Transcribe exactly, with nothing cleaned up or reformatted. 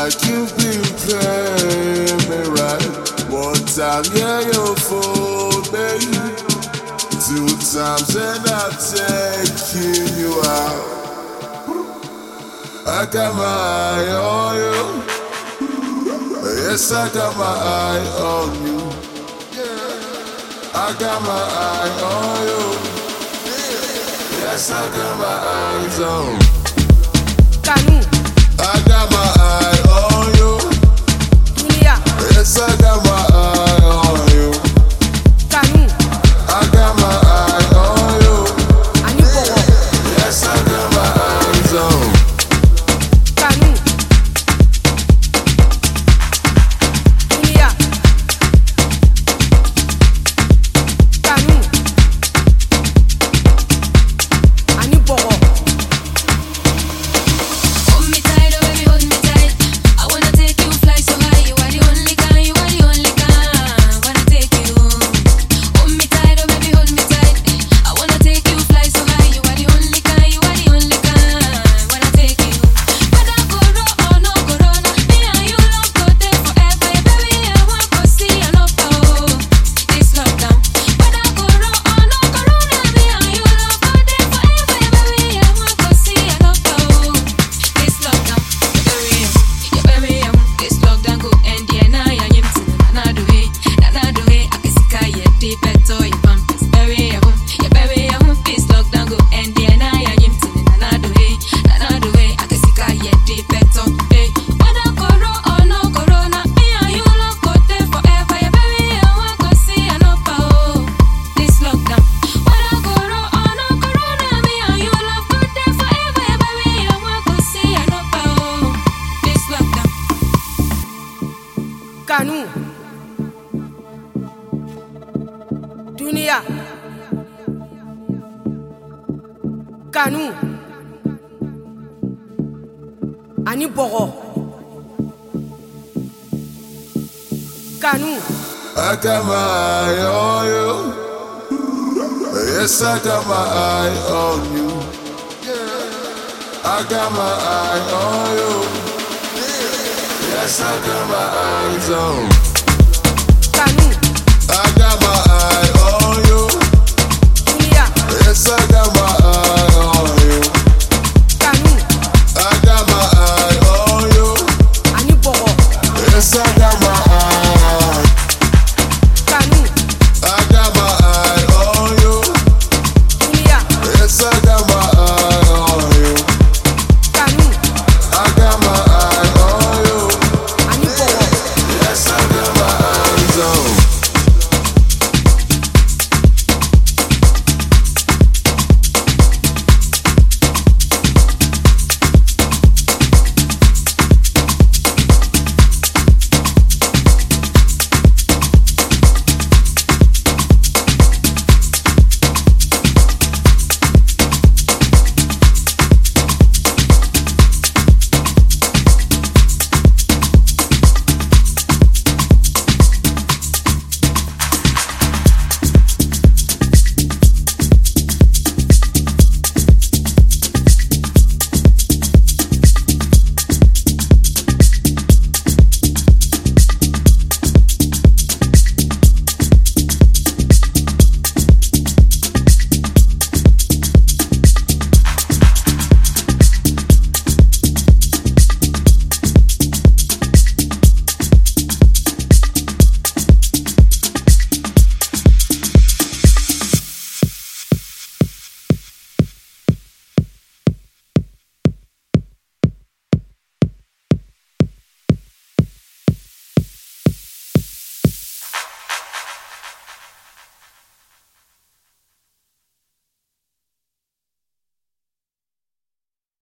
like you've been playing me right. One time, yeah, you're full, baby. Two times, and I'm taking you out. I got my eye on you. Yes, I got my eye on you. I got my eye on you. Yes, I got my eyes on you. Kanu. I got my eye on you. Dunia. Yes, I got my eye on you. Kanu. I got my eye on you. Ani bowo. Yes, I got my eyes on you. Kanu. Dunia. Kanu. Ani bowo. Hold me tight, oh baby, hold me tight. I wanna take you fly so high. You are the only kind, you are the only kind. Wanna take you. Hold me tight, oh baby, hold me tight. I wanna take you fly so high. You are the only kind, you are the only kind. Wanna take you. Whether corona or no corona, me and you love go there forever. Baby, I want to see an upper this lockdown. Whether corona or no corona, me and you love go there forever. Baby, I want to see an upper this lockdown. You bury him, this lockdown go end. Yeah, now I am to na do it, na do it. I can see kaya deep beto you pump. Bury him, you bury him, this lockdown go end. Yeah, now I am to na do it, na do it. I can see kaya deep beto. Hey, whether corona or no corona, me and you love go there forever. Yeah, baby, I want to see an upper this lockdown. Whether corona or no corona, me and you love go there forever. Yeah, baby, I want to see an upper this lockdown. Kanu. Dunia. Kanu. Ani bowo. Kanu. I got my eye on you. Yes, I got my eye on you. I got my eye on you. Yes, I got my eyes on you.